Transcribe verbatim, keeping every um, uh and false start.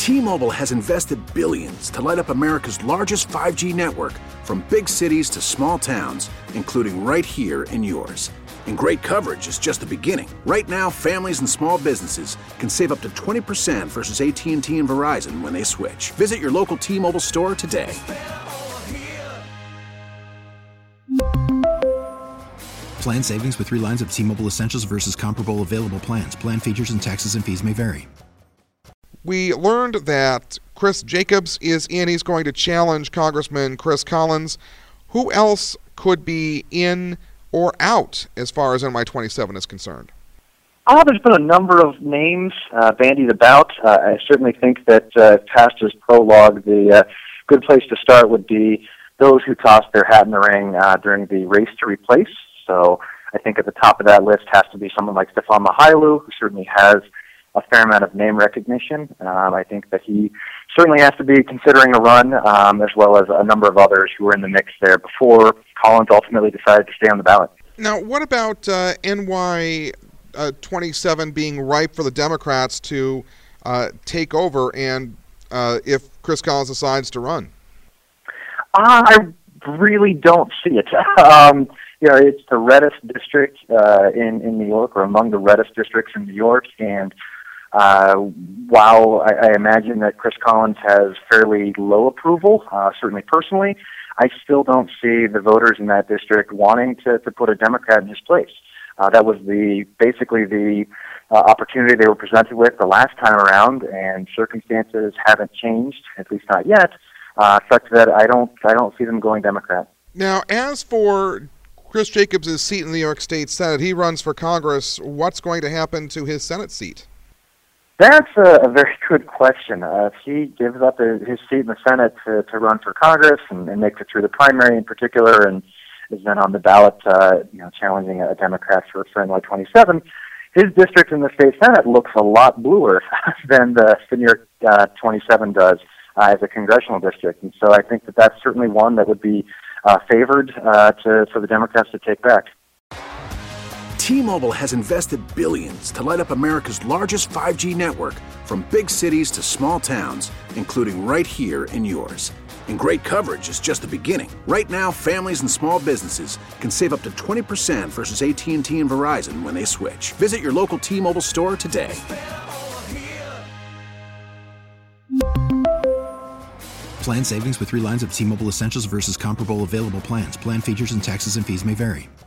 T-Mobile has invested billions to light up America's largest five G network, from big cities to small towns, including right here in yours. And great coverage is just the beginning. Right now, families and small businesses can save up to twenty percent versus A T and T and Verizon when they switch. Visit your local T-Mobile store today. Plan savings with three lines of T-Mobile Essentials versus comparable available plans. Plan features and taxes and fees may vary. We learned that Chris Jacobs is in. He's going to challenge Congressman Chris Collins. Who else could be in or out as far as N Y twenty-seven is concerned? Uh, there's been a number of names uh, bandied about. Uh, I certainly think that uh, past his prologue, the uh, good place to start would be those who tossed their hat in the ring uh, during the race to replace. So I think at the top of that list has to be someone like Stefan Mihailou, who certainly has a fair amount of name recognition. Um, I think that he certainly has to be considering a run, um, as well as a number of others who were in the mix there before Collins ultimately decided to stay on the ballot. Now, what about uh, N Y twenty-seven being ripe for the Democrats to uh, take over, and uh, if Chris Collins decides to run? Uh, I really don't see it. Um, you know, it's the reddest district uh, in, in New York, or among the reddest districts in New York, and Uh, while I, I imagine that Chris Collins has fairly low approval, uh, certainly personally, I still don't see the voters in that district wanting to, to put a Democrat in his place. Uh, that was the basically the uh, opportunity they were presented with the last time around, and circumstances haven't changed, at least not yet, uh, such that I don't I don't see them going Democrat. Now, as for Chris Jacobs' seat in the New York State Senate, he runs for Congress. What's going to happen to his Senate seat? That's a, a very good question. Uh, if he gives up his, his seat in the Senate to, to run for Congress and, and makes it through the primary in particular, and is then on the ballot, uh, you know, challenging a Democrat for, for N Y twenty-seven, his district in the state Senate looks a lot bluer than the, the New York uh, twenty-seven does uh, as a congressional district. And so I think that that's certainly one that would be uh, favored uh, to for the Democrats to take back. T-Mobile has invested billions to light up America's largest five G network, from big cities to small towns, including right here in yours. And great coverage is just the beginning. Right now, families and small businesses can save up to twenty percent versus A T and T and Verizon when they switch. Visit your local T-Mobile store today. Plan savings with three lines of T-Mobile Essentials versus comparable available plans. Plan features and taxes and fees may vary.